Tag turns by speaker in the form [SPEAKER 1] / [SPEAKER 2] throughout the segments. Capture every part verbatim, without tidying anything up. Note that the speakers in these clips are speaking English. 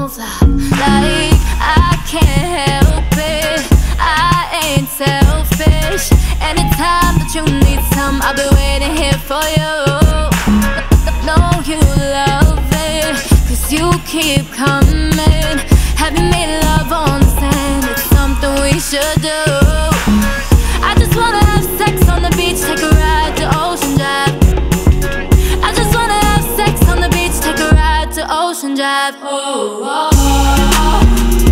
[SPEAKER 1] won't stop. Like I can't help it, I ain't selfish. Anytime that you need some, I'll be waiting here for you. Know you love it, cause you keep coming. Have you made love on the sand? It's something we should do. I just wanna have sex on the beach, take a ride to Ocean Drive. I just wanna have sex on the beach, take a ride to Ocean Drive. Oh, oh, oh.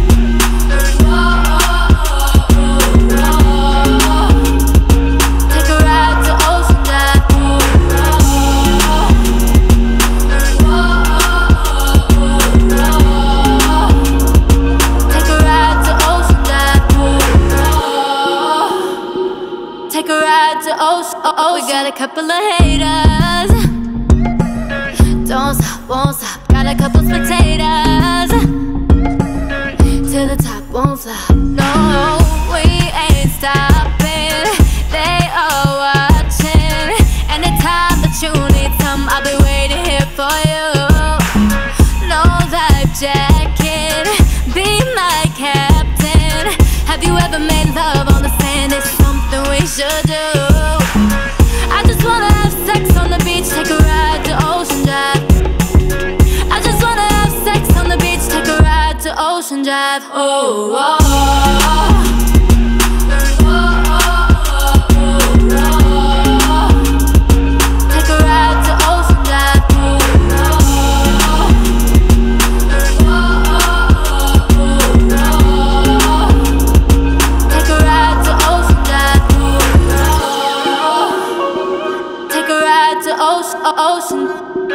[SPEAKER 1] Take a ride to Ocean. Oh, oh, we got a couple of haters. Don't stop, won't stop. Got a couple spectators. To the top, won't flop. No, we ain't stopping. They are watching. Anytime that you need some, I'll be waiting here for you. No life jacket, be my captain. Have you ever made love on the sand? It's something we should do. I just wanna have sex on the beach, take a ride to Ocean Drive. I just wanna have sex on the beach, take a ride to Ocean Drive. Oh, oh, oh. Ocean.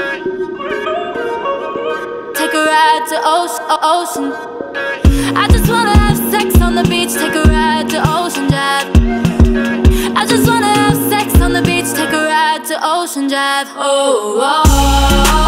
[SPEAKER 1] Take a ride to Ocean, Ocean. I just wanna have sex on the beach, take a ride to Ocean Drive. I just wanna have sex on the beach, take a ride to Ocean Drive. Oh, oh, oh.